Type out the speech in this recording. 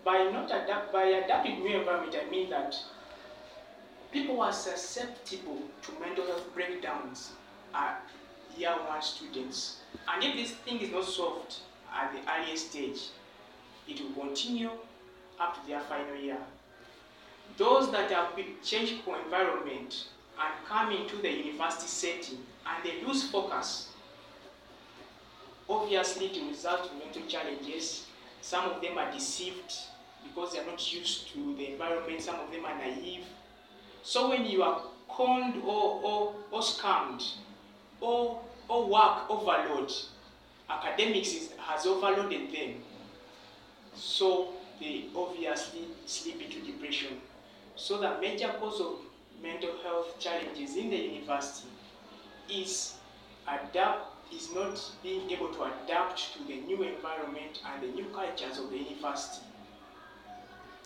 by adapting new environment, I mean that people are susceptible to mental health breakdowns at year one students. And if this thing is not solved at the earliest stage, it will continue up to their final year. Those that have been changed for environment and come into the university setting and they lose focus, obviously it will result in mental challenges. Some of them are deceived because they are not used to the environment. Some of them are naive. So when you are conned or scammed or work overload, academics has overloaded them. So they obviously slip into depression. So the major cause of mental health challenges in the university is not being able to adapt to the new environment and the new cultures of the university.